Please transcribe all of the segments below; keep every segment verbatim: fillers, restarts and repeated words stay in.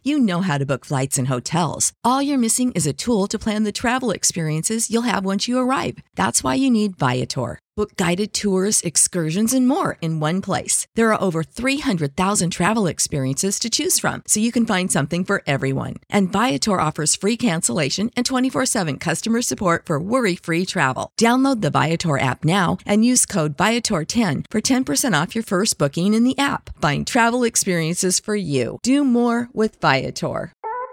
You know how to book flights and hotels. All you're missing is a tool to plan the travel experiences you'll have once you arrive. That's why you need Viator. Book guided tours, excursions, and more in one place. There are over three hundred thousand travel experiences to choose from, so you can find something for everyone. And Viator offers free cancellation and twenty-four seven customer support for worry-free travel. Download the Viator app now and use code Viator ten for ten percent off your first booking in the app. Find travel experiences for you. Do more with Viator.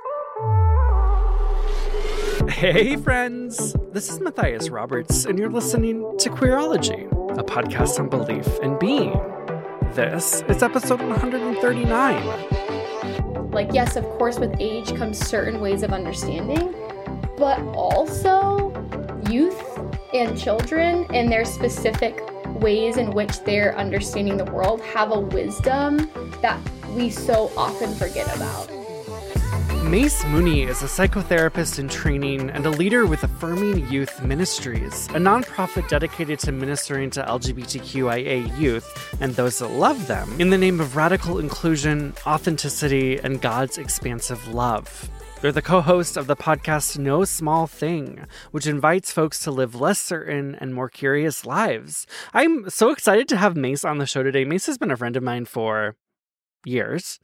Hey friends, this is Matthias Roberts, and you're listening to Queerology, a podcast on belief and being. This is episode one hundred thirty-nine. Like, yes, of course, with age comes certain ways of understanding, but also youth and children and their specific ways in which they're understanding the world have a wisdom that we so often forget about. Mace Mooney is a psychotherapist in training and a leader with Affirming Youth Ministries, a nonprofit dedicated to ministering to L G B T Q I A youth and those that love them in the name of radical inclusion, authenticity, and God's expansive love. They're the co-host of the podcast No Small Thing, which invites folks to live less certain and more curious lives. I'm so excited to have Mace on the show today. Mace has been a friend of mine for years.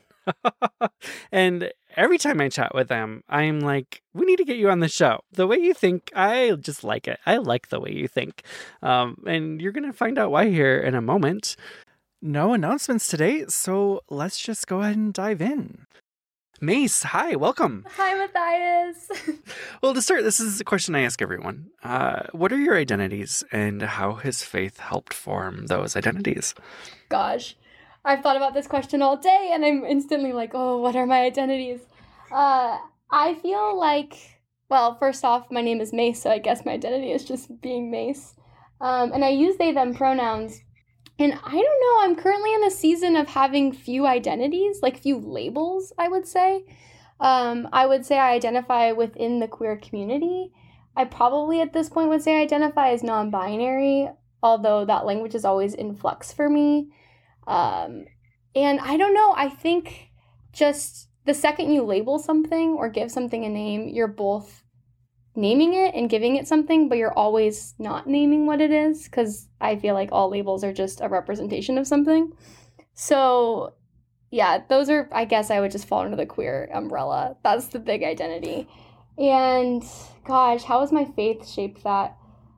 And every time I chat with them, I'm like, we need to get you on the show. The way you think, I just like it. I like the way you think. Um, and you're going to find out why here in a moment. No announcements today, so let's just go ahead and dive in. Mace, hi, welcome. Hi, Matthias. Well, to start, this is a question I ask everyone. Uh, what are your identities, and how has faith helped form those identities? Gosh. I've thought about this question all day, and I'm instantly like, oh, what are my identities? Uh, I feel like, well, first off, my name is Mace, so I guess my identity is just being Mace. Um, and I use they, them pronouns. And I don't know, I'm currently in a season of having few identities, like few labels, I would say. Um, I would say I identify within the queer community. I probably at this point would say I identify as non-binary, although that language is always in flux for me. Um, and I don't know, I think just the second you label something or give something a name, you're both naming it and giving it something, but you're always not naming what it is, because I feel like all labels are just a representation of something. So yeah, those are, I guess I would just fall under the queer umbrella. That's the big identity. And gosh, how has my faith shaped that?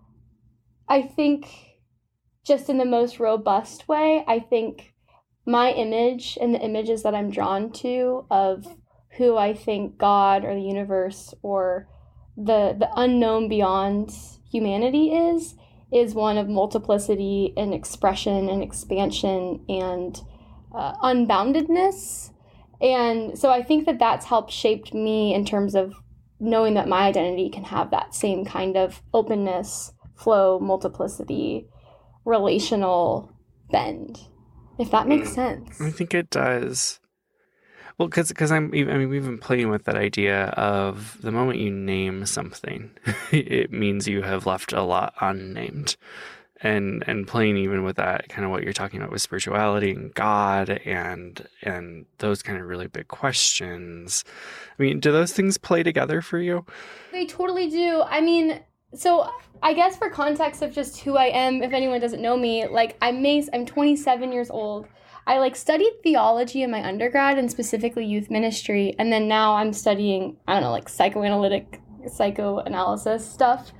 I think just in the most robust way, I think my image and the images that I'm drawn to of who I think God or the universe or the the unknown beyond humanity is, is one of multiplicity and expression and expansion and uh, unboundedness. And so I think that that's helped shape me in terms of knowing that my identity can have that same kind of openness, flow, multiplicity, relational bend, if that makes sense. I think it does. Well, because because I'm I mean we've been playing with that idea of the moment you name something, it means you have left a lot unnamed, and and playing even with that kind of what you're talking about with spirituality and God and and those kind of really big questions. I mean, do those things play together for you? They totally do. I mean, so I guess for context of just who I am, if anyone doesn't know me, like I'm Mace, I'm twenty-seven years old. I like studied theology in my undergrad and specifically youth ministry. And then now I'm studying, I don't know, like psychoanalytic, psychoanalysis stuff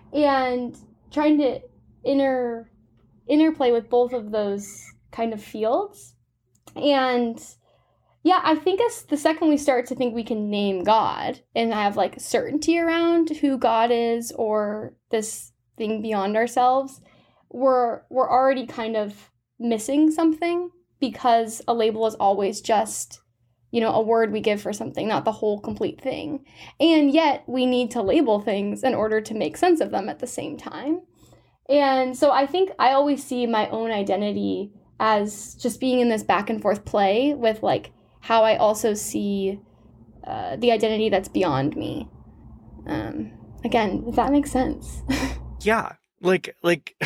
and trying to inter interplay with both of those kind of fields. And yeah, I think as the second we start to think we can name God and have like certainty around who God is or this thing beyond ourselves, we're we're already kind of missing something, because a label is always just, you know, a word we give for something, not the whole complete thing. And yet we need to label things in order to make sense of them at the same time. And so I think I always see my own identity as just being in this back and forth play with like how I also see uh, the identity that's beyond me. Um, again, if that makes sense. Yeah, like like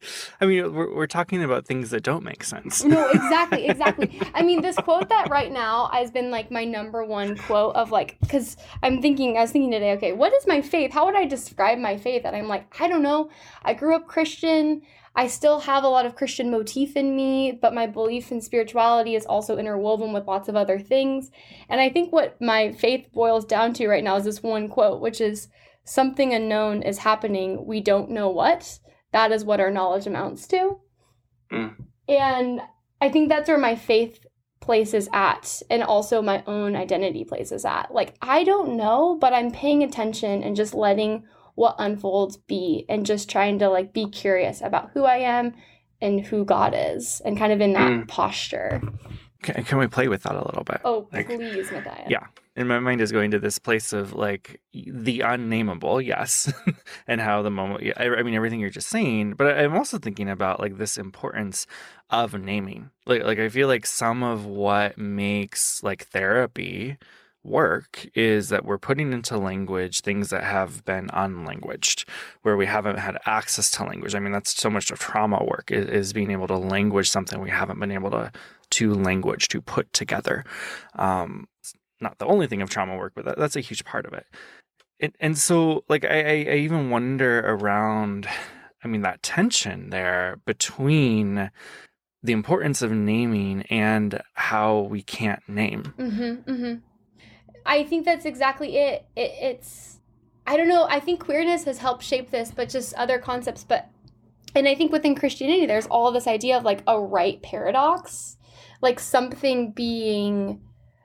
I mean, we're, we're talking about things that don't make sense. No, exactly, exactly. I mean, this quote that right now has been like my number one quote of like, because I'm thinking, I was thinking today, okay, what is my faith? How would I describe my faith? And I'm like, I don't know. I grew up Christian. I still have a lot of Christian motif in me, but my belief in spirituality is also interwoven with lots of other things. And I think what my faith boils down to right now is this one quote, which is, something unknown is happening. We don't know what. That is what our knowledge amounts to. Mm. And I think that's where my faith places at, and also my own identity places at. Like, I don't know, but I'm paying attention and just letting what unfolds be, and just trying to like be curious about who I am and who God is, and kind of in that mm. posture. Can, can we play with that a little bit? Oh, like, please, Matthias. Yeah. And my mind is going to this place of like the unnameable, yes, and how the moment, I, I mean, everything you're just saying, but I'm also thinking about like this importance of naming. Like, like I feel like some of what makes like therapy work is that we're putting into language things that have been unlanguaged, where we haven't had access to language. I mean, that's so much of trauma work is, is being able to language something we haven't been able to to language, to put together. Um, not the only thing of trauma work, but that, that's a huge part of it. it and so, like, I, I even wonder around, I mean, that tension there between the importance of naming and how we can't name. Mm-hmm, mm-hmm. I think that's exactly it. it. It's, I don't know, I think queerness has helped shape this, but just other concepts. But, and I think within Christianity, there's all this idea of like a right paradox, like something being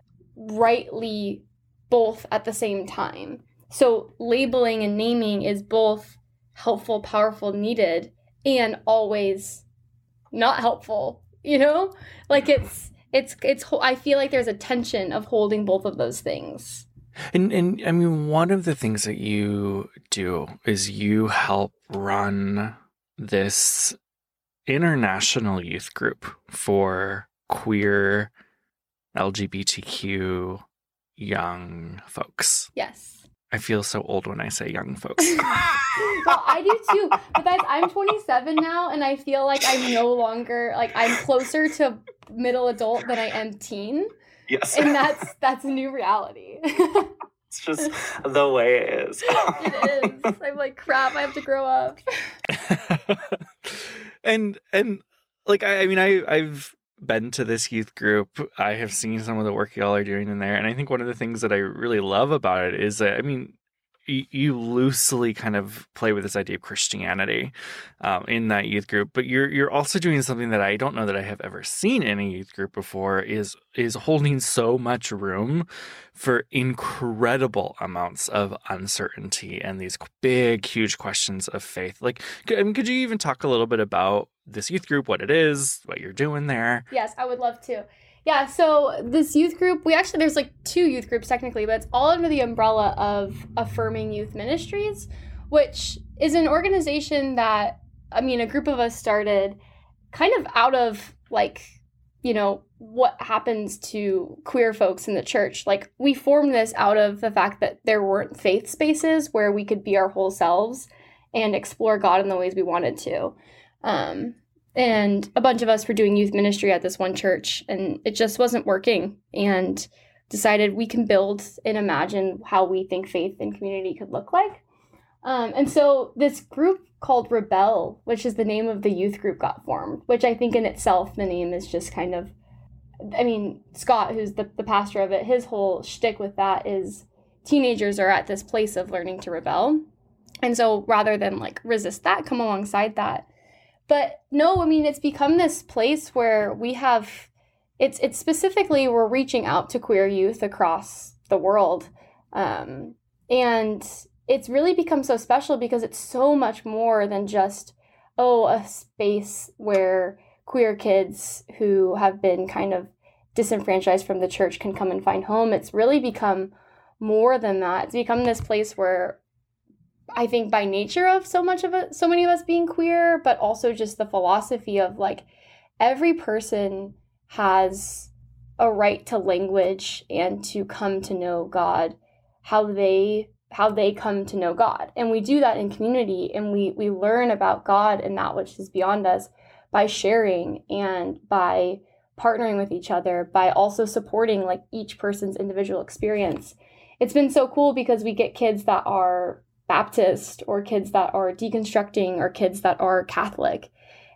rightly both at the same time. So labeling and naming is both helpful, powerful, needed, and always not helpful, you know? Like it's, it's, it's, I feel like there's a tension of holding both of those things. And, and I mean, one of the things that you do is you help run this international youth group for queer L G B T Q young folks. Yes. I feel so old when I say young folks. Well, I do too. But guys, I'm twenty-seven now, and I feel like I'm no longer, like, I'm closer to middle adult than I am teen. Yes. And that's that's a new reality. It's just the way it is. It is. I'm like, crap, I have to grow up. and and like I, I mean I I've been to this youth group. I have seen some of the work y'all are doing in there, and I think one of the things that I really love about it is that, I mean, you, you loosely kind of play with this idea of Christianity um, in that youth group, but you're you're also doing something that I don't know that I have ever seen in a youth group before, is is holding so much room for incredible amounts of uncertainty and these big, huge questions of faith. Like, I mean, could you even talk a little bit about this youth group, what it is, what you're doing there? Yes, I would love to. Yeah, so this youth group, we actually, there's like two youth groups technically, but it's all under the umbrella of Affirming Youth Ministries, which is an organization that, I mean, a group of us started kind of out of like, you know, what happens to queer folks in the church. Like, we formed this out of the fact that there weren't faith spaces where we could be our whole selves and explore God in the ways we wanted to. Um, and a bunch of us were doing youth ministry at this one church, and it just wasn't working, and decided we can build and imagine how we think faith and community could look like. Um, and so this group called Rebel, which is the name of the youth group, got formed, which I think in itself, the name is just kind of, I mean, Scott, who's the, the pastor of it, his whole shtick with that is teenagers are at this place of learning to rebel. And so rather than like resist that, come alongside that. But no, I mean, it's become this place where we have, it's it's specifically, we're reaching out to queer youth across the world. Um, and it's really become so special because it's so much more than just, oh, a space where queer kids who have been kind of disenfranchised from the church can come and find home. It's really become more than that. It's become this place where, I think by nature of so much of it, so many of us being queer, but also just the philosophy of like every person has a right to language and to come to know God how they how they come to know God. And we do that in community, and we we learn about God and that which is beyond us by sharing and by partnering with each other, by also supporting like each person's individual experience. It's been so cool because we get kids that are Baptist or kids that are deconstructing or kids that are Catholic.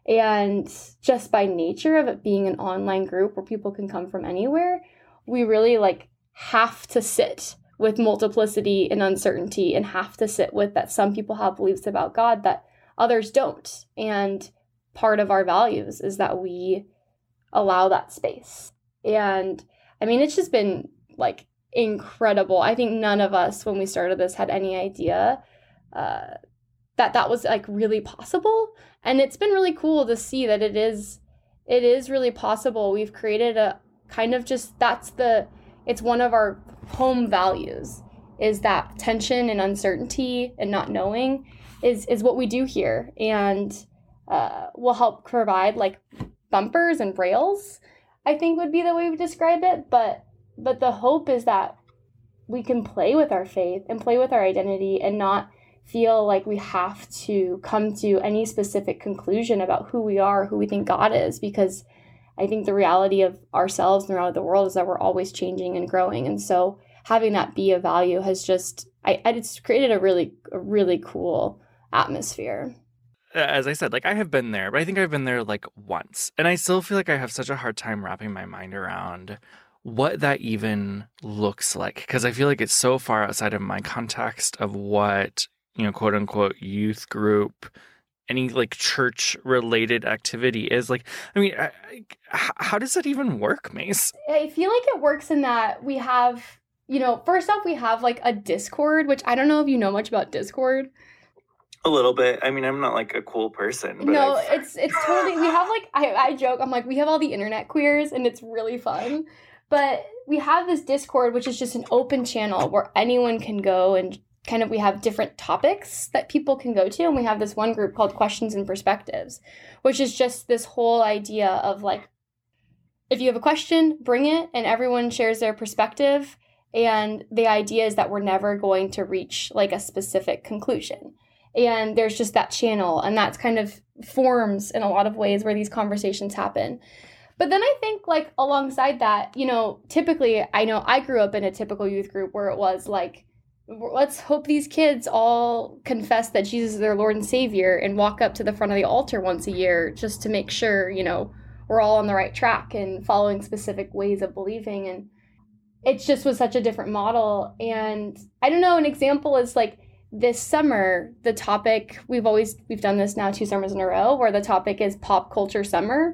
And just by nature of it being an online group where people can come from anywhere, we really like have to sit with multiplicity and uncertainty and have to sit with that some people have beliefs about God that others don't. And part of our values is that we allow that space. And I mean, it's just been like incredible. I think none of us, when we started this, had any idea uh, that that was like really possible. And it's been really cool to see that it is, it is really possible. We've created a kind of just, that's the, it's one of our home values, is that tension and uncertainty and not knowing is, is what we do here. And uh, will help provide like bumpers and rails, I think would be the way we describe it. But but the hope is that we can play with our faith and play with our identity and not feel like we have to come to any specific conclusion about who we are, who we think God is, because I think the reality of ourselves and the reality of the world is that we're always changing and growing. And so having that be a value has just, I, it's created a really, a really cool atmosphere. As I said, like I have been there, but I think I've been there like once. And I still feel like I have such a hard time wrapping my mind around what that even looks like. Because I feel like it's so far outside of my context of what, you know, quote unquote, youth group, any like church related activity is. Like, I mean, I, I, how does that even work, Mace? I feel like it works in that we have, you know, first off, we have like a Discord, which I don't know if you know much about Discord. A little bit. I mean, I'm not like a cool person. But no, I've... it's it's totally, we have like, I, I joke, I'm like, we have all the internet queers and it's really fun. But we have this Discord, which is just an open channel where anyone can go and kind of, we have different topics that people can go to. And we have this one group called Questions and Perspectives, which is just this whole idea of like, if you have a question, bring it, and everyone shares their perspective. And the idea is that we're never going to reach like a specific conclusion. And there's just that channel, and that's kind of forms in a lot of ways where these conversations happen. But then I think like alongside that, you know, typically I know I grew up in a typical youth group where it was like, let's hope these kids all confess that Jesus is their Lord and Savior and walk up to the front of the altar once a year just to make sure, you know, we're all on the right track and following specific ways of believing. And it just was such a different model. And I don't know, an example is like, this summer, the topic, we've always, we've done this now two summers in a row, where the topic is pop culture summer.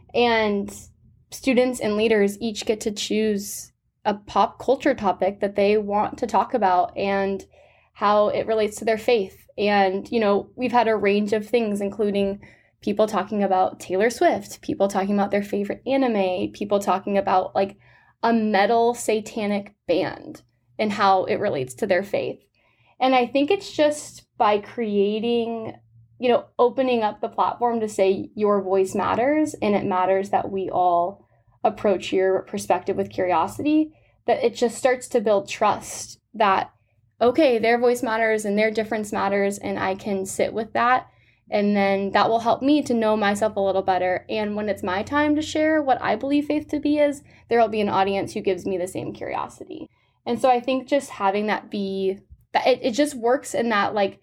And students and leaders each get to choose a pop culture topic that they want to talk about and how it relates to their faith. And, you know, we've had a range of things, including people talking about Taylor Swift, people talking about their favorite anime, people talking about like a metal satanic band and how it relates to their faith. And I think it's just by creating, you know, opening up the platform to say your voice matters, and it matters that we all approach your perspective with curiosity, that it just starts to build trust that, okay, their voice matters and their difference matters, and I can sit with that. And then that will help me to know myself a little better. And when it's my time to share what I believe faith to be is, there will be an audience who gives me the same curiosity. And so I think just having that be... That it, it just works in that, like,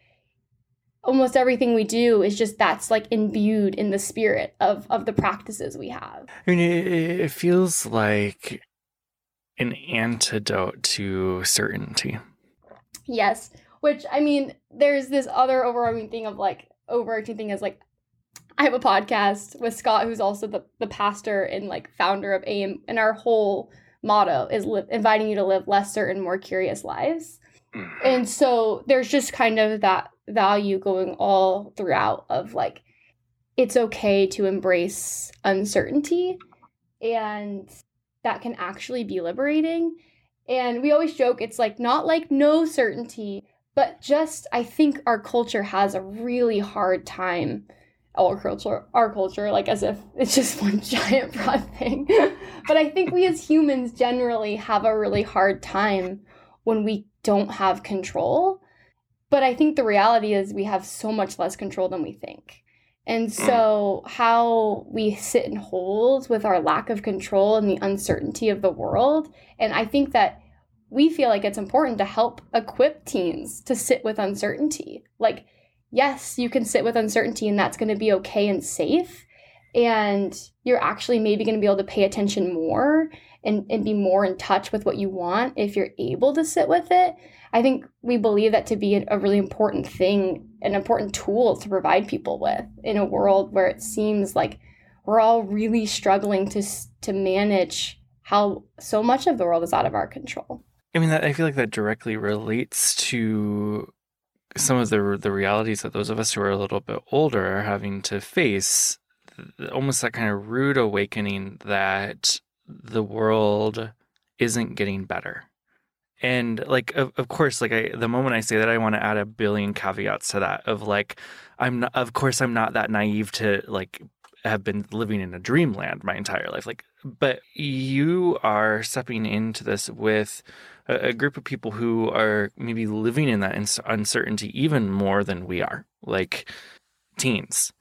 almost everything we do is just that's, like, imbued in the spirit of, of the practices we have. I mean, it, it feels like an antidote to certainty. Yes, which, I mean, there's this other overarching thing of, like, overarching thing is, like, I have a podcast with Scott, who's also the, the pastor and, like, founder of A M, and our whole motto is li- inviting you to live less certain, more curious lives. And so there's just kind of that value going all throughout of like, it's okay to embrace uncertainty, and that can actually be liberating. And we always joke, it's like not like no certainty, but just, I think our culture has a really hard time, our culture, our culture, like as if it's just one giant broad thing. But I think we as humans generally have a really hard time when we don't have control. But I think the reality is we have so much less control than we think. And so how we sit and hold with our lack of control and the uncertainty of the world. And I think that we feel like it's important to help equip teens to sit with uncertainty. Like, yes, you can sit with uncertainty and that's going to be okay and safe. And you're actually maybe going to be able to pay attention more and, and be more in touch with what you want if you're able to sit with it. I think we believe that to be a really important thing, an important tool to provide people with in a world where it seems like we're all really struggling to to manage how so much of the world is out of our control. I mean, that, I feel like that directly relates to some of the the realities that those of us who are a little bit older are having to face, almost that kind of rude awakening that the world isn't getting better. And like, of, of course, like I, the moment I say that, I want to add a billion caveats to that of like, I'm not, of course, I'm not that naive to like have been living in a dreamland my entire life. Like, but you are stepping into this with a, a group of people who are maybe living in that ins- uncertainty even more than we are, like teens,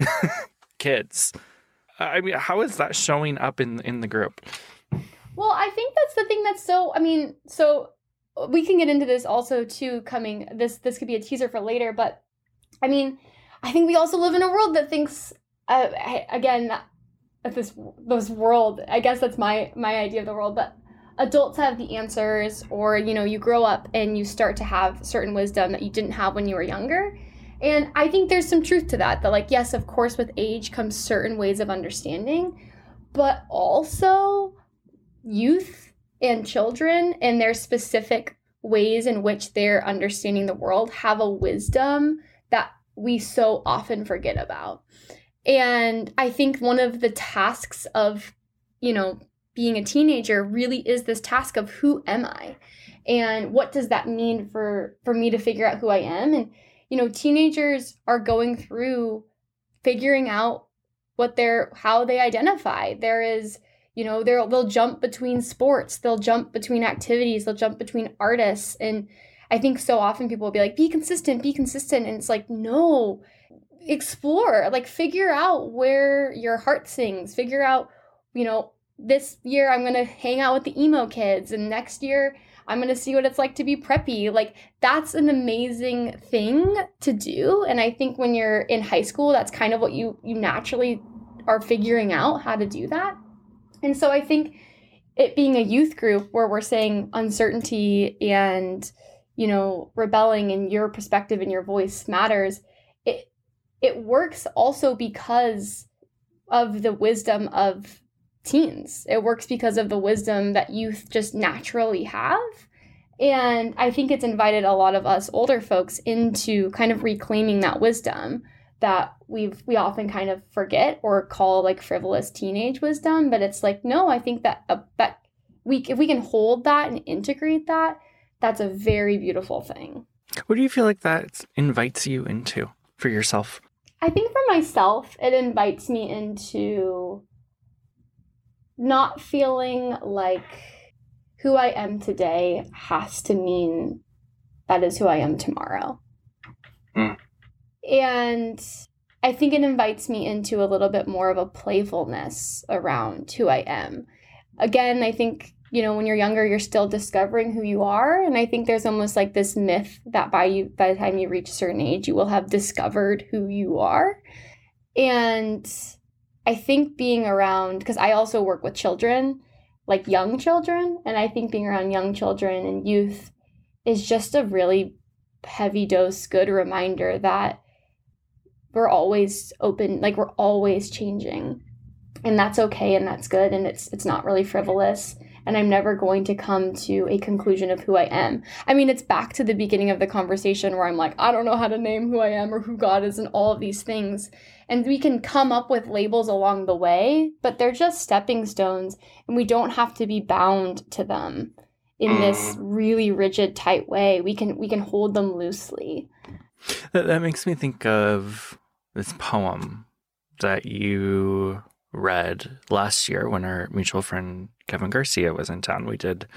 kids. I mean, how is that showing up in, in the group? Well, I think that's the thing that's so, I mean, so we can get into this also too coming, this this could be a teaser for later, but I mean, I think we also live in a world that thinks, uh, again, that this this world, I guess that's my, my idea of the world, but adults have the answers, or, you know, you grow up and you start to have certain wisdom that you didn't have when you were younger. And I think there's some truth to that, that like, yes, of course, with age comes certain ways of understanding, but also youth and children and their specific ways in which they're understanding the world have a wisdom that we so often forget about. And I think one of the tasks of, you know, being a teenager really is this task of who am I? And what does that mean for, for me to figure out who I am? And, you know, teenagers are going through figuring out what they're, how they identify. There is, you know, they'll they'll jump between sports, they'll jump between activities, they'll jump between artists. And I think so often people will be like, be consistent, be consistent. And it's like, no, explore, like figure out where your heart sings, figure out, you know, this year I'm going to hang out with the emo kids and next year I'm going to see what it's like to be preppy. Like that's an amazing thing to do. And I think when you're in high school, that's kind of what you, you naturally are figuring out how to do that. And so I think it being a youth group where we're saying uncertainty and, you know, rebelling and your perspective and your voice matters, it it works also because of the wisdom of teens. It works because of the wisdom that youth just naturally have. And I think it's invited a lot of us older folks into kind of reclaiming that wisdom that we've we often kind of forget or call like frivolous teenage wisdom. But it's like, no, I think that uh, that we if we can hold that and integrate that, that's a very beautiful thing. What do you feel like that invites you into for yourself? I think for myself, it invites me into not feeling like who I am today has to mean that is who I am tomorrow. Mm. And I think it invites me into a little bit more of a playfulness around who I am. Again, I think, you know, when you're younger, you're still discovering who you are. And I think there's almost like this myth that by you, by the time you reach a certain age, you will have discovered who you are. And I think being around, because I also work with children, like young children, and I think being around young children and youth is just a really heavy dose, good reminder that we're always open, like we're always changing, and that's okay, and that's good, and it's it's not really frivolous, and I'm never going to come to a conclusion of who I am. I mean, it's back to the beginning of the conversation where I'm like, I don't know how to name who I am or who God is and all of these things, and we can come up with labels along the way, but they're just stepping stones, and we don't have to be bound to them in this really rigid, tight way. We can we can hold them loosely. That, that makes me think of this poem that you read last year when our mutual friend Kevin Garcia was in town. We did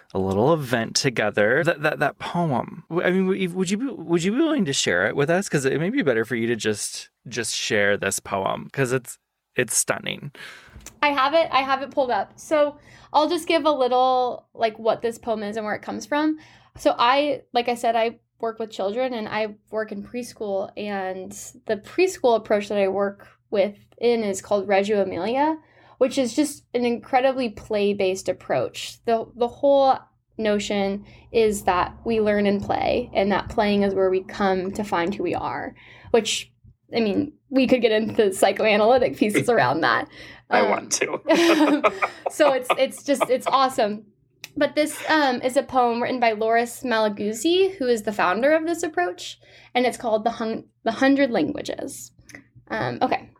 a little event together. That that that poem. I mean, would you be, would you be willing to share it with us? Because it may be better for you to just just share this poem because it's it's stunning. I have it. I have it pulled up. So I'll just give a little like what this poem is and where it comes from. So I, like I said, I work with children and I work in preschool, and the preschool approach that I work with in is called Reggio Emilia, which is just an incredibly play-based approach. The the whole notion is that we learn and play, and that playing is where we come to find who we are, which, I mean, we could get into psychoanalytic pieces around that. I um, want to. So it's it's just, it's awesome. But this um, is a poem written by Loris Malaguzzi, who is the founder of this approach, and it's called The, Hun- the Hundred Languages. Um, okay.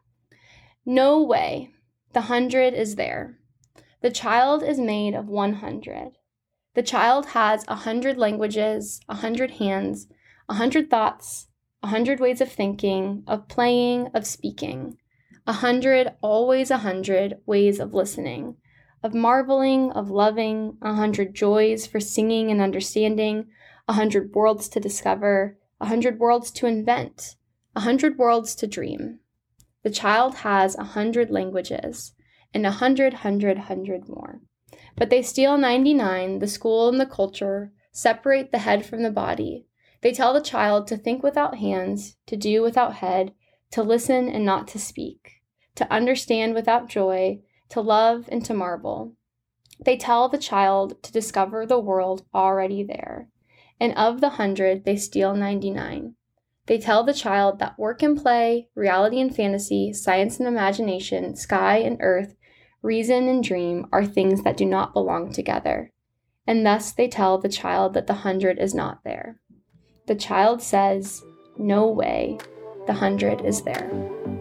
No way. The hundred is there. The child is made of one hundred. The child has a hundred languages, a hundred hands, a hundred thoughts, a hundred ways of thinking, of playing, of speaking, a hundred, always a hundred ways of listening, of marveling, of loving, a hundred joys for singing and understanding, a hundred worlds to discover, a hundred worlds to invent, a hundred worlds to dream. The child has a hundred languages, and a hundred, hundred, hundred more. But they steal ninety-nine, the school and the culture, separate the head from the body. They tell the child to think without hands, to do without head, to listen and not to speak, to understand without joy, to love and to marvel. They tell the child to discover the world already there. And of the hundred, they steal ninety-nine. They tell the child that work and play, reality and fantasy, science and imagination, sky and earth, reason and dream are things that do not belong together. And thus they tell the child that the hundred is not there. The child says, no way, the hundred is there.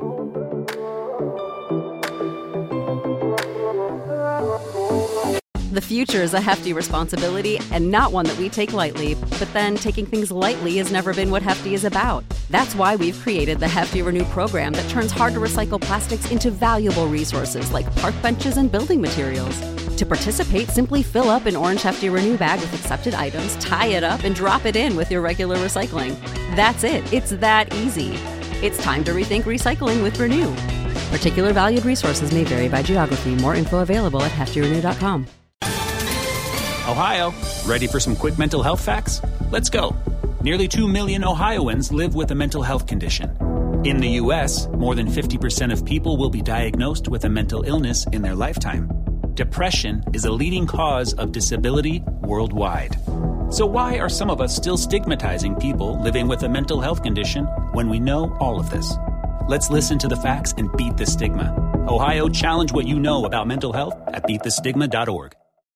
The future is a hefty responsibility and not one that we take lightly, but then taking things lightly has never been what Hefty is about. That's why we've created the Hefty Renew program that turns hard-to-recycle plastics into valuable resources like park benches and building materials. To participate, simply fill up an orange Hefty Renew bag with accepted items, tie it up, and drop it in with your regular recycling. That's it. It's that easy. It's time to rethink recycling with Renew. Particular valued resources may vary by geography. More info available at hefty renew dot com. Ohio, ready for some quick mental health facts? Let's go. Nearly two million Ohioans live with a mental health condition. In the U S, more than fifty percent of people will be diagnosed with a mental illness in their lifetime. Depression is a leading cause of disability worldwide. So why are some of us still stigmatizing people living with a mental health condition when we know all of this? Let's listen to the facts and beat the stigma. Ohio, challenge what you know about mental health at beat the stigma dot org.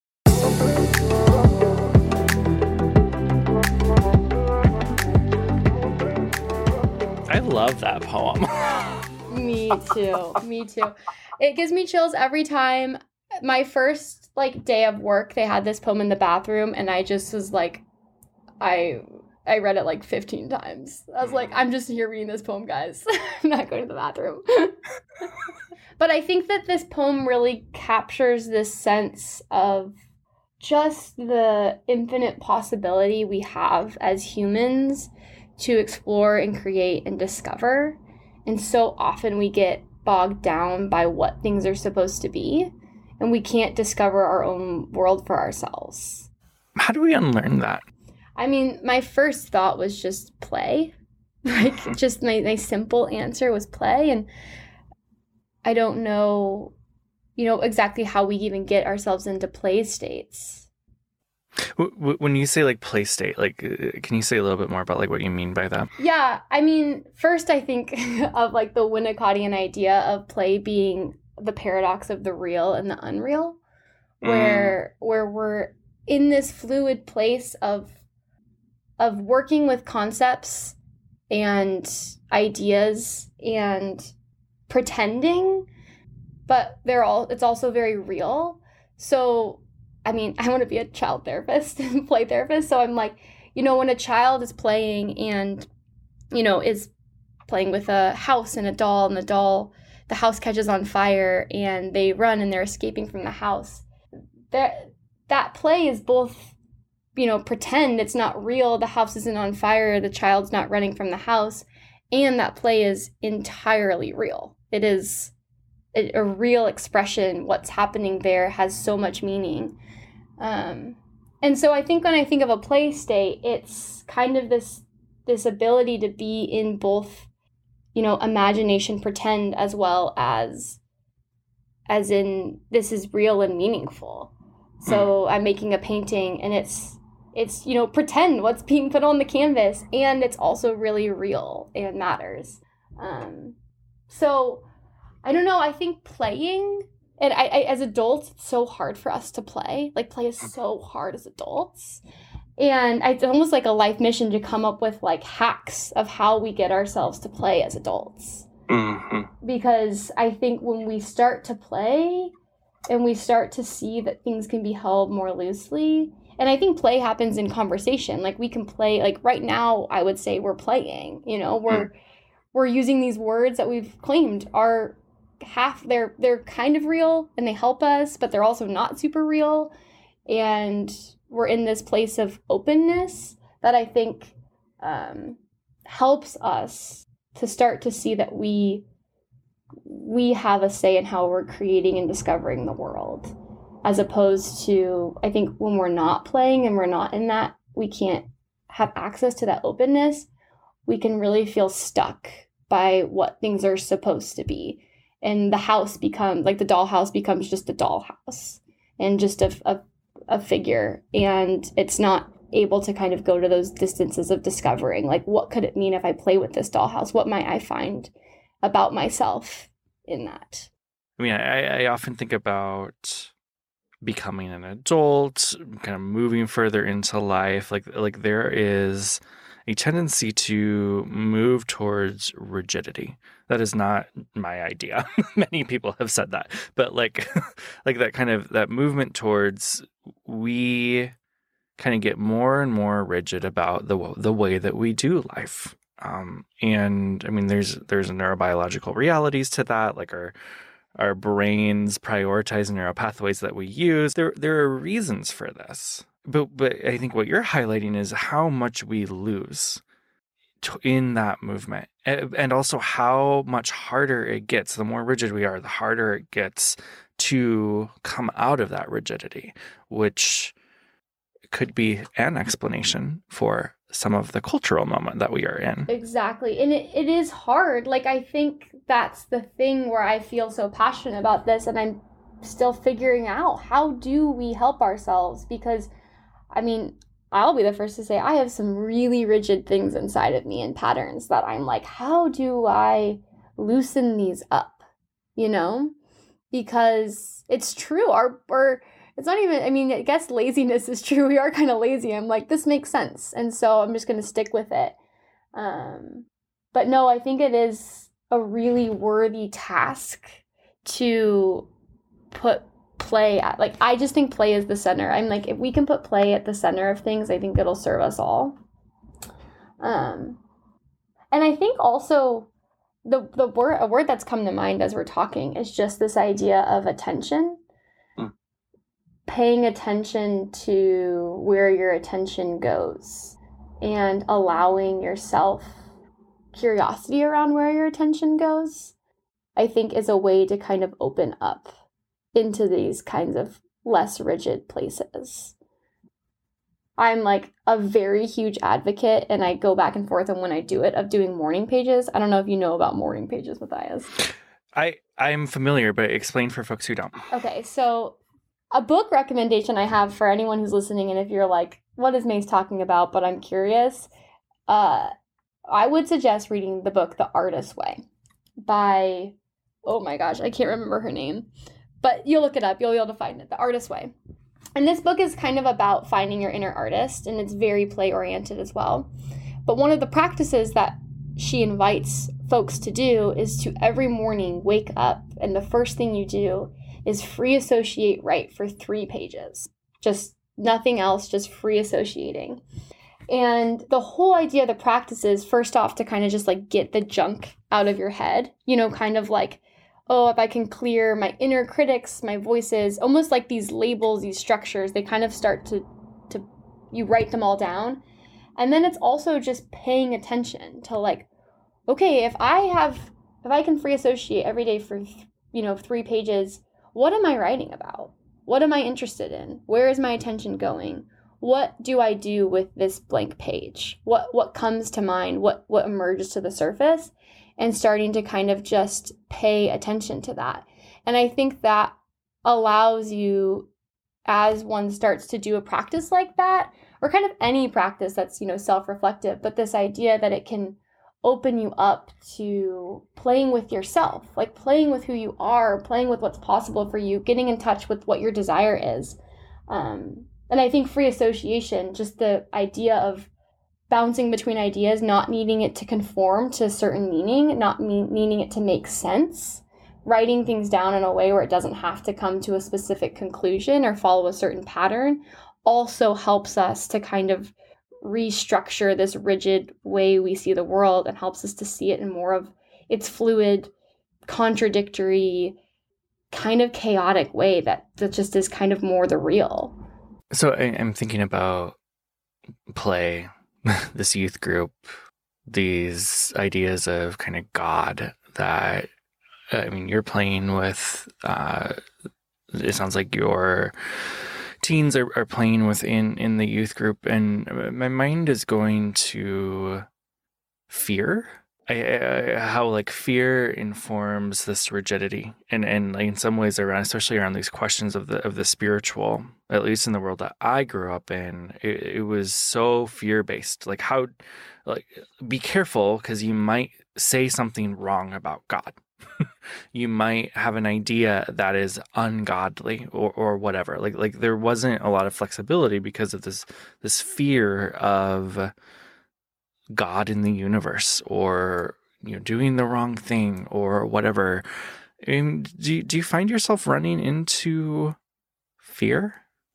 I love that poem. Me too. Me too. It gives me chills every time. My first like day of work, they had this poem in the bathroom, and I just was like, I I read it like fifteen times. I was like, I'm just here reading this poem, guys. I'm not going to the bathroom. But I think that this poem really captures this sense of just the infinite possibility we have as humans to explore and create and discover. And so often we get bogged down by what things are supposed to be, and we can't discover our own world for ourselves. How do we unlearn that? I mean, my first thought was just play. Like, just my, my simple answer was play. And I don't know, you know, exactly how we even get ourselves into play states. When you say like play state, like, can you say a little bit more about like what you mean by that? Yeah, I mean, first I think of like the Winnicottian idea of play being the paradox of the real and the unreal, where mm. where we're in this fluid place of of working with concepts and ideas and pretending, but they're all it's also very real. So I mean, I want to be a child therapist and play therapist. So I'm like, you know, when a child is playing and, you know, is playing with a house and a doll, and the doll, the house catches on fire and they run and they're escaping from the house. They're, that play is both, you know, pretend, it's not real, the house isn't on fire, the child's not running from the house, and that play is entirely real. It is a, a real expression. What's happening there has so much meaning. Um, and so I think when I think of a play state, it's kind of this this ability to be in both, you know, imagination, pretend, as well as as in this is real and meaningful. So I'm making a painting and it's it's, you know, pretend what's being put on the canvas, and it's also really real and matters. Um, so I don't know, I think playing, and I, I as adults, it's so hard for us to play. Like, play is so hard as adults. And it's almost like a life mission to come up with like hacks of how we get ourselves to play as adults. Mm-hmm. Because I think when we start to play and we start to see that things can be held more loosely, and I think play happens in conversation. Like, we can play, like right now, I would say we're playing, you know, we're, mm. we're using these words that we've claimed are half, they're, they're kind of real and they help us, but they're also not super real. And we're in this place of openness that I think um, helps us to start to see that we we have a say in how we're creating and discovering the world, as opposed to, I think when we're not playing and we're not in that, we can't have access to that openness. We can really feel stuck by what things are supposed to be. And the house becomes, like the dollhouse becomes just a dollhouse and just a, a a figure, and it's not able to kind of go to those distances of discovering, like, what could it mean if I play with this dollhouse? What might I find about myself in that? I mean, I, I often think about becoming an adult, kind of moving further into life. Like, like there is a tendency to move towards rigidity. That is not my idea. Many people have said that, but like, like that kind of that movement towards, we kind of get more and more rigid about the the way that we do life. Um, and I mean, there's there's neurobiological realities to that, like our our brains prioritize neural pathways that we use. There there are reasons for this. But but I think what you're highlighting is how much we lose in that movement, and also how much harder it gets. The more rigid we are, the harder it gets to come out of that rigidity, which could be an explanation for some of the cultural moment that we are in. Exactly. And it, it is hard. Like, I think that's the thing where I feel so passionate about this, and I'm still figuring out, how do we help ourselves? Because I mean, I'll be the first to say I have some really rigid things inside of me and patterns that I'm like, how do I loosen these up? You know? Because it's true. Our, our it's not even, I mean, I guess laziness is true. We are kind of lazy. I'm like, this makes sense. And so I'm just going to stick with it. Um, but no, I think it is a really worthy task to put play at, like, I just think play is the center. I'm like, if we can put play at the center of things, I think it'll serve us all. Um, and I think also the the word a word that's come to mind as we're talking is just this idea of attention. Mm. Paying attention to where your attention goes and allowing yourself curiosity around where your attention goes, I think is a way to kind of open up into these kinds of less rigid places. I'm like a very huge advocate, and I go back and forth on when I do it, of doing morning pages. I don't know if you know about morning pages, Matthias. I, I'm familiar, but explain for folks who don't. Okay, so a book recommendation I have for anyone who's listening, and if you're like, what is Mace talking about, but I'm curious, uh, I would suggest reading the book The Artist's Way by, oh my gosh, I can't remember her name. But you'll look it up. You'll be able to find it. The Artist's Way. And this book is kind of about finding your inner artist, and it's very play-oriented as well. But one of the practices that she invites folks to do is to every morning wake up, and the first thing you do is free associate write for three pages. Just nothing else, just free associating. And the whole idea of the practice is, first off, to kind of just like get the junk out of your head, you know, kind of like, oh, if I can clear my inner critics, my voices, almost like these labels, these structures, they kind of start to, to you write them all down. And then it's also just paying attention to like, okay, if I have, if I can free associate every day for, you know, three pages, what am I writing about? What am I interested in? Where is my attention going? What do I do with this blank page? What what comes to mind? What what emerges to the surface? And starting to kind of just pay attention to that. And I think that allows you, as one starts to do a practice like that, or kind of any practice that's, you know, self-reflective, but this idea that it can open you up to playing with yourself, like playing with who you are, playing with what's possible for you, getting in touch with what your desire is. Um, and I think free association, just the idea of bouncing between ideas, not needing it to conform to a certain meaning, not me- needing it to make sense, writing things down in a way where it doesn't have to come to a specific conclusion or follow a certain pattern, also helps us to kind of restructure this rigid way we see the world and helps us to see it in more of its fluid, contradictory, kind of chaotic way that, that just is kind of more the real. So I, I'm thinking about play, this youth group, these ideas of kind of God that, I mean, you're playing with, uh, it sounds like your teens are, are playing within in the youth group, and my mind is going to fear. I, I, how like fear informs this rigidity, and and like in some ways around, especially around these questions of the of the spiritual. At least in the world that I grew up in, it, it was so fear based. Like how, like be careful because you might say something wrong about God. You might have an idea that is ungodly or, or whatever. Like like there wasn't a lot of flexibility because of this this fear of God in the universe, or you know, doing the wrong thing or whatever. I mean, do you, do you find yourself running into fear?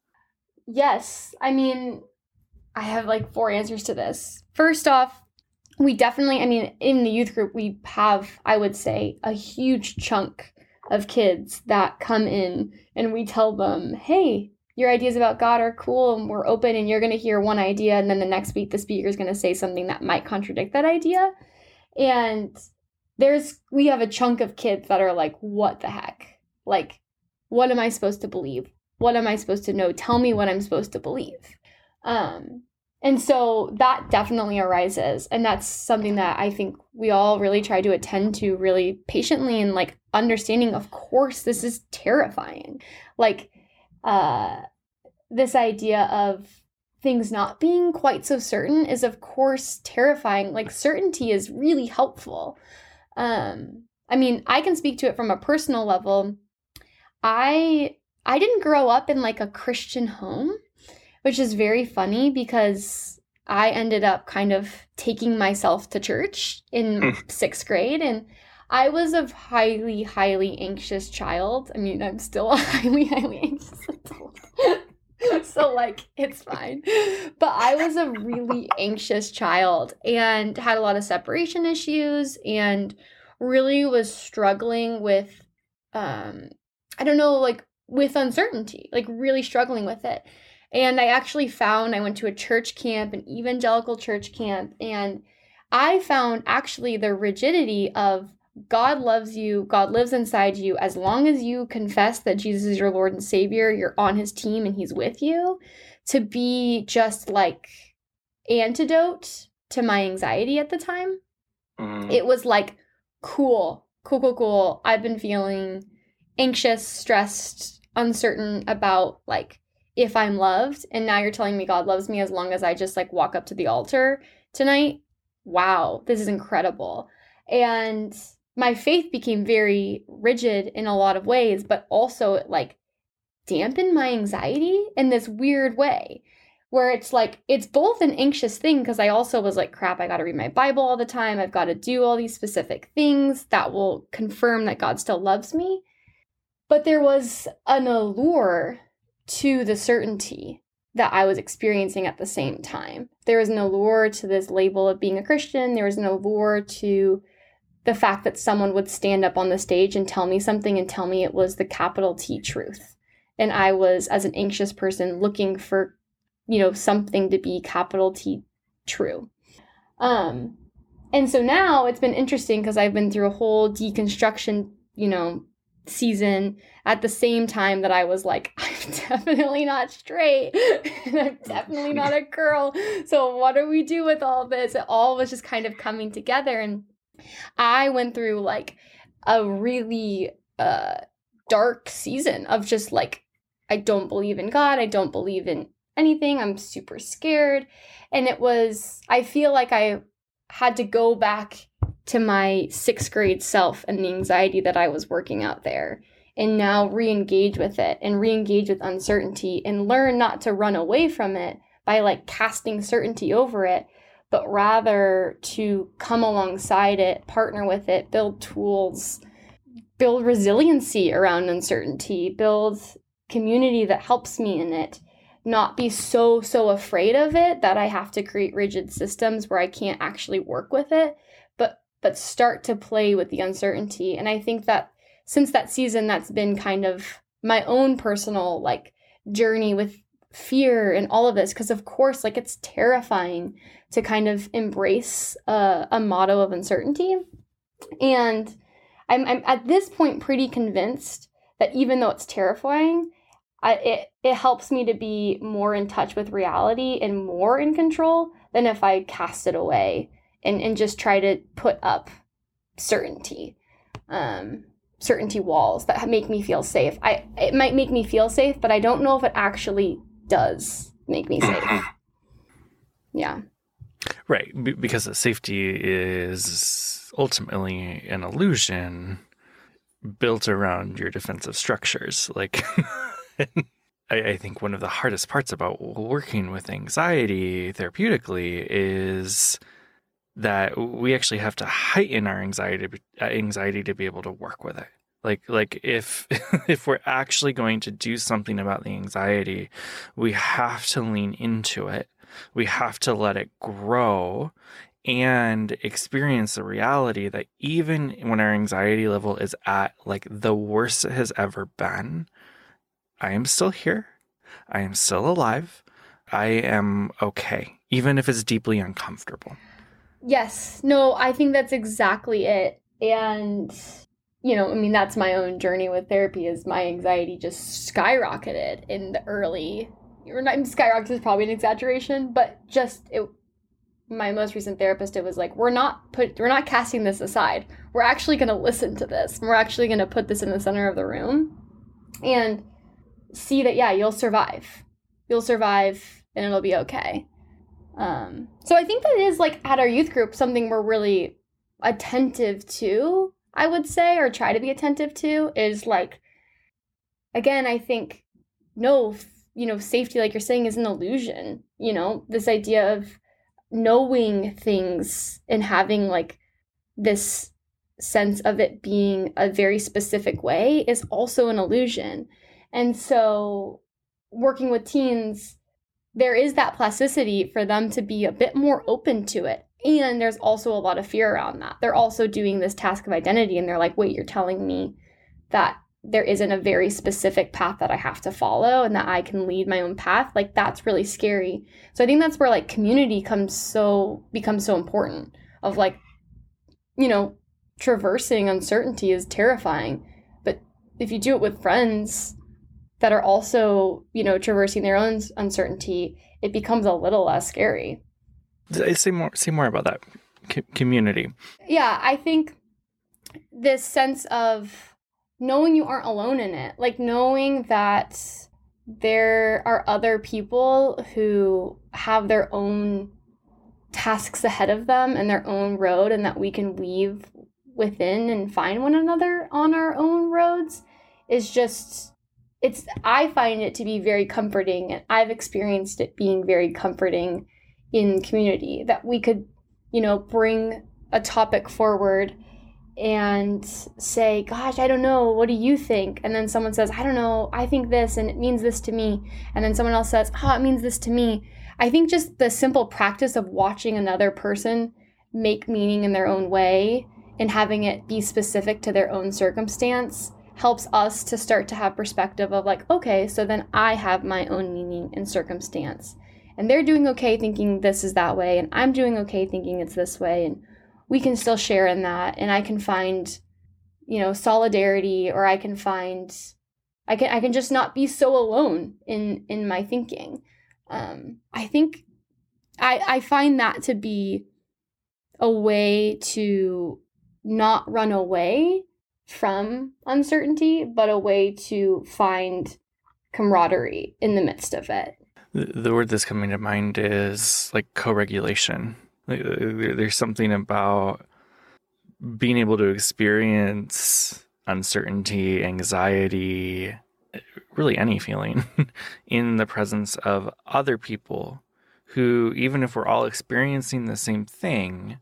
Yes. I mean, I have like four answers to this. First off, we definitely, I mean, in the youth group, we have, I would say, a huge chunk of kids that come in and we tell them, hey, your ideas about God are cool and we're open and you're going to hear one idea and then the next week the speaker is going to say something that might contradict that idea. And there's, we have a chunk of kids that are like, what the heck? Like, what am I supposed to believe? What am I supposed to know? Tell me what I'm supposed to believe. Um, and so that definitely arises. And that's something that I think we all really try to attend to really patiently and like understanding, of course, this is terrifying. Like, uh, this idea of things not being quite so certain is, of course, terrifying. Like, certainty is really helpful. Um, I mean, I can speak to it from a personal level. I I didn't grow up in like a Christian home, which is very funny because I ended up kind of taking myself to church in sixth grade, and I was a highly, highly anxious child. I mean, I'm still a highly, highly anxious adult. So, like, it's fine. But I was a really anxious child and had a lot of separation issues and really was struggling with, um, I don't know, like, with uncertainty, like really struggling with it. And I actually found, I went to a church camp, an evangelical church camp, and I found actually the rigidity of God loves you, God lives inside you. As long as you confess that Jesus is your Lord and Savior, you're on his team and he's with you, to be just like antidote to my anxiety at the time. Mm. It was like, cool, cool, cool, cool. I've been feeling anxious, stressed, uncertain about like if I'm loved. And now you're telling me God loves me as long as I just like walk up to the altar tonight. Wow, this is incredible. And my faith became very rigid in a lot of ways, but also it like dampened my anxiety in this weird way where it's like, it's both an anxious thing because I also was like, crap, I got to read my Bible all the time. I've got to do all these specific things that will confirm that God still loves me. But there was an allure to the certainty that I was experiencing at the same time. There was an allure to this label of being a Christian. There was an allure to the fact that someone would stand up on the stage and tell me something and tell me it was the capital T truth. And I was, as an anxious person, looking for, you know, something to be capital T true. Um, and so now it's been interesting because I've been through a whole deconstruction, you know, season at the same time that I was like, I'm definitely not straight and I'm definitely not a girl. So what do we do with all this? It all was just kind of coming together. And I went through like a really uh, dark season of just like, I don't believe in God. I don't believe in anything. I'm super scared. And it was, I feel like I had to go back to my sixth grade self and the anxiety that I was working out there, and now re-engage with it and re-engage with uncertainty and learn not to run away from it by like casting certainty over it, but rather to come alongside it, partner with it, build tools, build resiliency around uncertainty, build community that helps me in it, not be so, so afraid of it that I have to create rigid systems where I can't actually work with it, but but start to play with the uncertainty. And I think that since that season, that's been kind of my own personal like journey with fear and all of this, because of course, like it's terrifying to kind of embrace a, a motto of uncertainty. And I'm, I'm at this point pretty convinced that even though it's terrifying, I, it, it helps me to be more in touch with reality and more in control than if I cast it away and, and just try to put up certainty, um, certainty walls that make me feel safe. I it might make me feel safe, but I don't know if it actually does make me safe. Yeah. Right, B- because safety is ultimately an illusion built around your defensive structures. Like, I, I think one of the hardest parts about working with anxiety therapeutically is that we actually have to heighten our anxiety anxiety to be able to work with it. Like, like if if we're actually going to do something about the anxiety, we have to lean into it. We have to let it grow and experience the reality that even when our anxiety level is at like the worst it has ever been, I am still here. I am still alive. I am okay, even if it's deeply uncomfortable. Yes. No, I think that's exactly it. And, you know, I mean, that's my own journey with therapy is my anxiety just skyrocketed in the early, or not skyrocketed is probably an exaggeration, but just it, my most recent therapist, it was like, we're not put, we're not casting this aside. We're actually going to listen to this. We're actually going to put this in the center of the room and see that, yeah, you'll survive. You'll survive and it'll be okay. Um, so I think that is like at our youth group, something we're really attentive to, I would say, or try to be attentive to is like, again, I think, no, you know, safety, like you're saying, is an illusion, you know, this idea of knowing things and having like this sense of it being a very specific way is also an illusion. And so working with teens, there is that plasticity for them to be a bit more open to it. And there's also a lot of fear around that. They're also doing this task of identity and they're like, wait, you're telling me that there isn't a very specific path that I have to follow and that I can lead my own path. Like that's really scary. So I think that's where like community comes so, becomes so important of like, you know, traversing uncertainty is terrifying. But if you do it with friends that are also, you know, traversing their own uncertainty, it becomes a little less scary. Say more, say more about that C- community. Yeah, I think this sense of knowing you aren't alone in it, like knowing that there are other people who have their own tasks ahead of them and their own road, and that we can weave within and find one another on our own roads is just... It's, I find it to be very comforting, and I've experienced it being very comforting in community, that we could, you know, bring a topic forward and say, gosh, I don't know, what do you think? And then someone says, I don't know, I think this, and it means this to me. And then someone else says, oh, it means this to me. I think just the simple practice of watching another person make meaning in their own way and having it be specific to their own circumstance helps us to start to have perspective of like, okay, so then I have my own meaning and circumstance. And they're doing okay thinking this is that way, and I'm doing okay thinking it's this way, and we can still share in that, and I can find, you know, solidarity, or I can find, I can I can just not be so alone in in my thinking. Um, I think I I find that to be a way to not run away from uncertainty, but a way to find camaraderie in the midst of it. The word that's coming to mind is like co-regulation. There's something about being able to experience uncertainty, anxiety, really any feeling in the presence of other people who, even if we're all experiencing the same thing,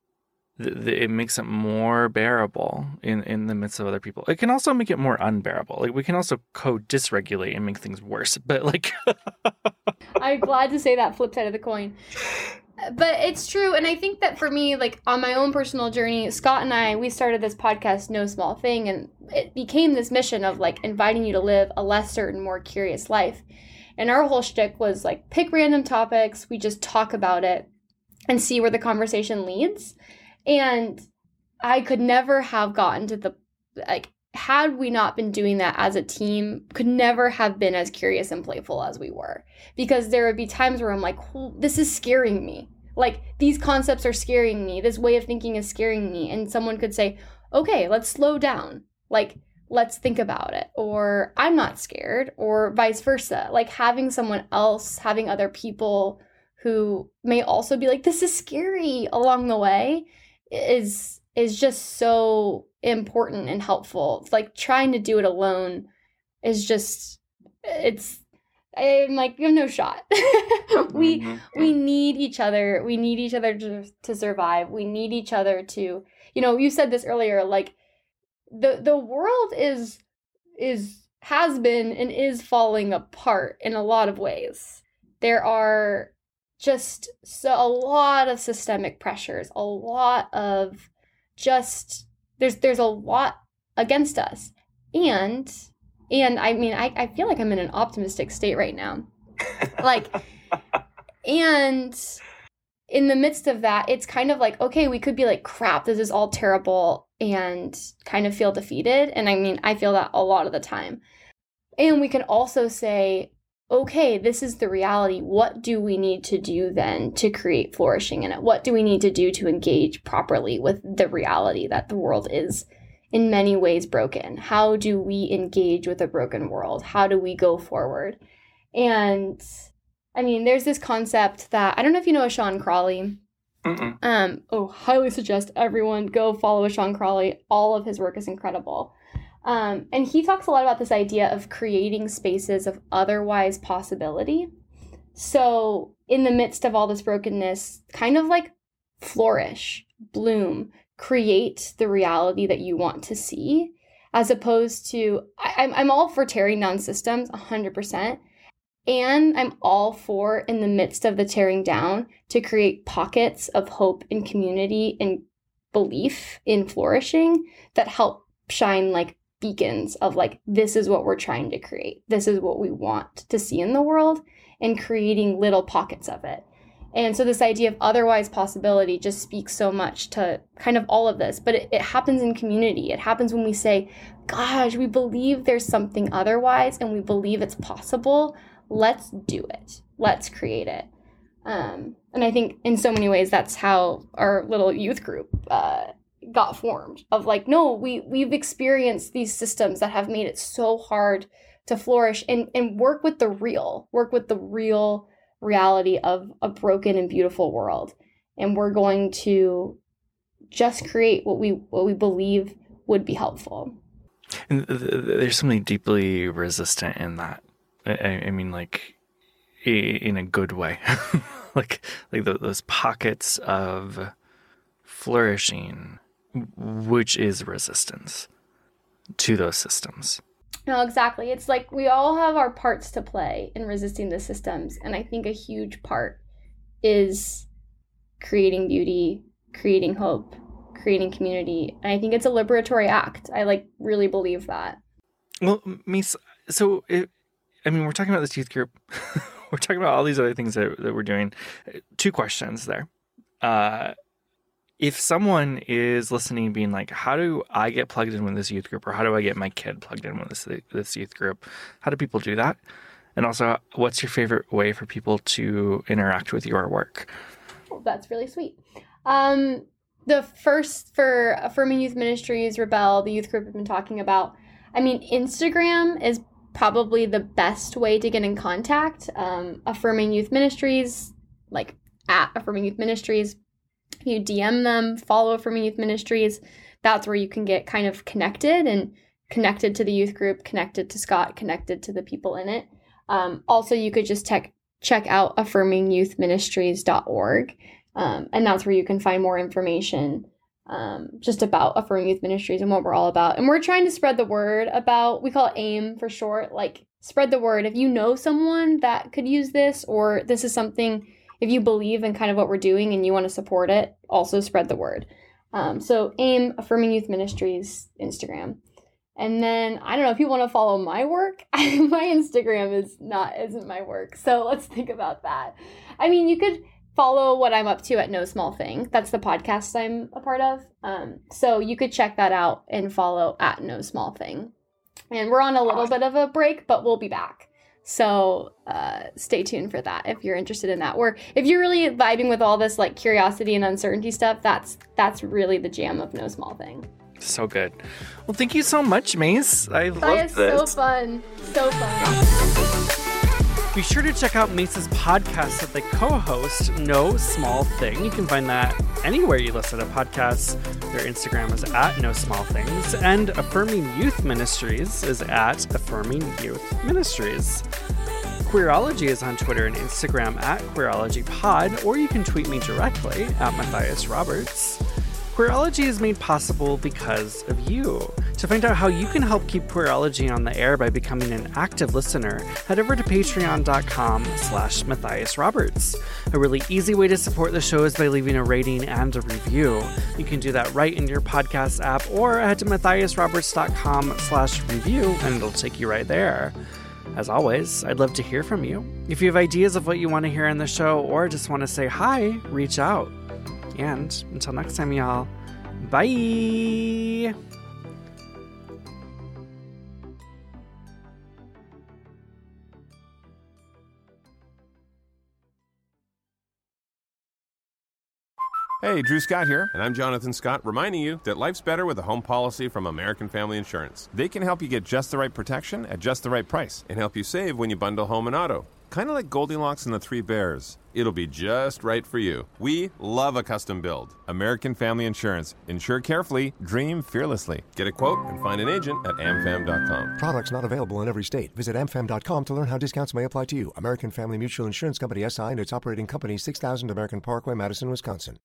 it makes it more bearable in, in the midst of other people. It can also make it more unbearable. Like we can also co-dysregulate and make things worse. But like, I'm glad to say that flip side of the coin. But it's true. And I think that for me, like on my own personal journey, Scott and I, we started this podcast, No Small Thing, and it became this mission of like inviting you to live a less certain, more curious life. And our whole shtick was like pick random topics, we just talk about it and see where the conversation leads. And I could never have gotten to the, like, had we not been doing that as a team, could never have been as curious and playful as we were. Because there would be times where I'm like, oh, this is scaring me. Like, these concepts are scaring me. This way of thinking is scaring me. And someone could say, okay, let's slow down. Like, let's think about it. Or I'm not scared, or vice versa. Like, having someone else, having other people who may also be like, this is scary along the way, is is just so important and helpful. It's like trying to do it alone is just, it's, I'm like, you have no shot. we Mm-hmm. we need each other. We need each other to, to survive. We need each other to, you know, you said this earlier, like the the world is is has been and is falling apart in a lot of ways. There are just so a lot of systemic pressures, a lot of just there's there's a lot against us. And and I mean I, I feel like I'm in an optimistic state right now. Like and in the midst of that, it's kind of like, okay, we could be like, crap, this is all terrible, and kind of feel defeated. And I mean, I feel that a lot of the time. And we can also say, okay, this is the reality. What do we need to do then to create flourishing in it? What do we need to do to engage properly with the reality that the world is in many ways broken? How do we engage with a broken world? How do we go forward? And I mean, there's this concept that, I don't know if you know Sean Crawley. Mm-mm. Um, oh, highly suggest everyone go follow Sean Crawley. All of his work is incredible. Um, and he talks a lot about this idea of creating spaces of otherwise possibility. So in the midst of all this brokenness, kind of like flourish, bloom, create the reality that you want to see, as opposed to, I, I'm, I'm all for tearing down systems, one hundred percent. And I'm all for, in the midst of the tearing down, to create pockets of hope and community and belief in flourishing that help shine like beacons of like, this is what we're trying to create. This is what we want to see in the world, and creating little pockets of it. And so this idea of otherwise possibility just speaks so much to kind of all of this, but it, it happens in community. It happens when we say, gosh, we believe there's something otherwise and we believe it's possible. Let's do it. Let's create it. Um, and I think in so many ways, that's how our little youth group uh, got formed, of like, no, we, we've experienced these systems that have made it so hard to flourish, and, and work with the real, work with the real reality of a broken and beautiful world. And we're going to just create what we what we believe would be helpful. And th- th- there's something deeply resistant in that. I, I mean, like, in a good way. like like the, those pockets of flourishing, which is resistance to those systems. No, exactly. It's like we all have our parts to play in resisting the systems. And I think a huge part is creating beauty, creating hope, creating community. And I think it's a liberatory act. I like really believe that. Well, Mace, so it, I mean, we're talking about this youth group. We're talking about all these other things that, that we're doing. Two questions there. Uh, if someone is listening being like, how do I get plugged in with this youth group, or how do I get my kid plugged in with this, this youth group? How do people do that? And also, what's your favorite way for people to interact with your work? Oh, that's really sweet. Um, the first for Affirming Youth Ministries, Rebel, the youth group we've been talking about, I mean, Instagram is probably the best way to get in contact. Um, Affirming Youth Ministries, like at Affirming Youth Ministries, you D M them, follow Affirming Youth Ministries. That's where you can get kind of connected and connected to the youth group, connected to Scott, connected to the people in it. Um, also, you could just tech, check out affirming youth ministries dot org, um, and that's where you can find more information um, just about Affirming Youth Ministries and what we're all about. And we're trying to spread the word about, we call it AIM for short, like spread the word. If you know someone that could use this, or this is something, if you believe in kind of what we're doing and you want to support it, also spread the word. Um, so AIM, Affirming Youth Ministries, Instagram. And then, I don't know, if you want to follow my work, my Instagram is not, isn't my work. So let's think about that. I mean, you could follow what I'm up to at No Small Thing. That's the podcast I'm a part of. Um, so you could check that out and follow at No Small Thing. And we're on a little bit of a break, but we'll be back. So uh, stay tuned for that if you're interested in that. Or if you're really vibing with all this like curiosity and uncertainty stuff, that's that's really the jam of No Small Thing. So good. Well, thank you so much, Mace. I love this. this. So fun. So fun. Be sure to check out Mace's podcast that they co-host, No Small Thing. You can find that anywhere you listen to podcasts. Their Instagram is at No Small Things. And Affirming Youth Ministries is at Affirming Youth Ministries. Queerology is on Twitter and Instagram at QueerologyPod, or you can tweet me directly at Matthias Roberts. Queerology is made possible because of you. To find out how you can help keep Queerology on the air by becoming an active listener, head over to patreon.com slash Matthias Roberts. A really easy way to support the show is by leaving a rating and a review. You can do that right in your podcast app, or head to matthiasroberts.com slash review and it'll take you right there. As always, I'd love to hear from you. If you have ideas of what you want to hear in the show, or just want to say hi, reach out. And until next time, y'all, bye! Hey, Drew Scott here, and I'm Jonathan Scott, reminding you that life's better with a home policy from American Family Insurance. They can help you get just the right protection at just the right price and help you save when you bundle home and auto. Kind of like Goldilocks and the Three Bears. It'll be just right for you. We love a custom build. American Family Insurance. Insure carefully, dream fearlessly. Get a quote and find an agent at am fam dot com. Products not available in every state. Visit am fam dot com to learn how discounts may apply to you. American Family Mutual Insurance Company, S I and its operating company, six thousand American Parkway, Madison, Wisconsin.